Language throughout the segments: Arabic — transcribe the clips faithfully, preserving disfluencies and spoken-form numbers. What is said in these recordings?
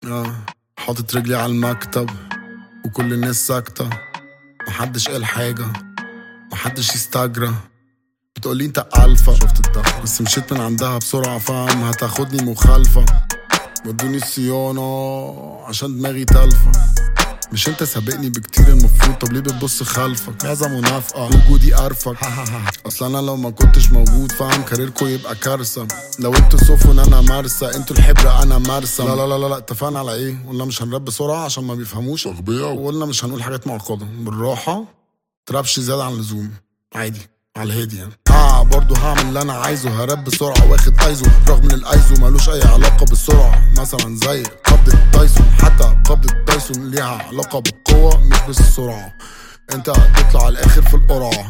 اه حاطط رجلي على المكتب وكل الناس ساكتة، محدش قال حاجة، محدش يستجرى. بتقولي انت ألفا، شفت الضغط بس مشيت من عندها بسرعة، فاهم هتاخدني مخالفة. ودوني الصيانة عشان دماغي تالفة. مش انت سابقني بكتير المفروض، طب ليه بتبص خلفك؟ معزة منافقة وجودي قرفك. اصلا انا لو ما كنتش موجود فاهم كاريركو يبقى كارثة. لو انتوا سفن انا مرسى، انتوا الحبرة انا مرسى. لا لا لا لا اتفقنا على ايه؟ قلنا مش هنراب بسرعة عشان ما بيفهموش اغبياء، وقلنا مش هنقول حاجات معقدة، بالراحة ترابش زيادة عن اللزوم، عادي على الهادي يعني. اه برضه هعمل اللي انا عايزه، هراب بسرعة واخد ايزو، رغم ان الايزو ملوش اي علاقة بالسرعة. مثلا زي قبضة تايسون، حتى قبضة تايسون ليها علاقة بالقوة مش بالسرعة. انت هتطلع على الاخر في القرعة،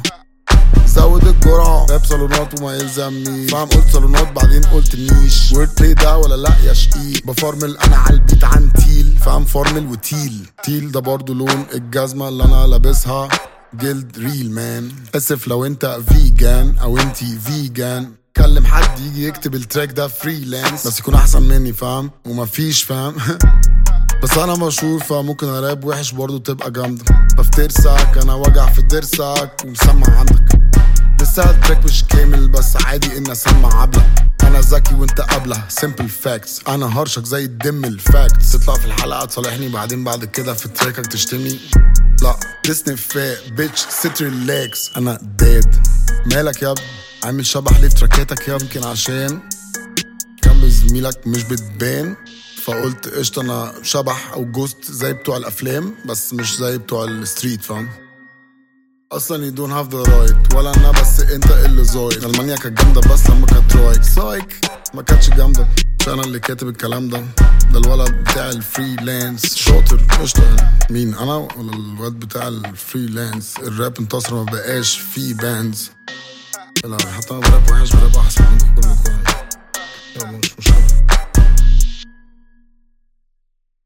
زود الجرعة. راب صالونات وما يلزمني، فاهم قلت صالونات بعدين قلت نيش. وورد بلاي ده ولا لا يا شقيق؟ بفرمل انا على البيت عن تيل، فاهم فرمل وتيل. تيل ده برضه لون الجزمة اللي انا لابسها، جلد ريل مان. اسف لو انت فيجان او انتي فيجان، كلم حد يجي يكتب التراك ده فريلانس، بس يكون احسن مني فاهم ومفيش فاهم. بس انا مشهور فممكن اراب وحش برضه تبقى جامدة. بفترسك انا وجع في ضرسك ومسمع عندك. لسه التراك مش كامل بس عادي ان اسمع عبلة. انا ذكي وانت قبله سيمبل فاكتس، انا هرشك زي الدم الفاكتس. تطلع في الحلقة تصالحني بعدين بعد كده في تراكك تشتمني، لا تسنف فاق بيتش ست ريلاكس. انا ديد مالك يا ابني؟ عامل شبح ليه في تراكاتك يا يمكن عشان جنب زميلك مش بتبان، فقلت قشطة انا شبح او جوست زي بتوع الافلام بس مش زي بتوع الستريت فاهم. اصلا you don't have the right ولا انا، بس انت اللي زايد. المانيا كانت جامدة بس لما كانت رايك سايك ما كانتش جامدة. مش انا اللي كاتب الكلام ده، ده الولد بتاع الفريلانس شاطر قشطة يعني. مين انا ولا الولد بتاع الفريلانس؟ الراب انتصر ما بقاش فيه باندز. لا حتى انا براب وحش براب احسن منكم كلكم.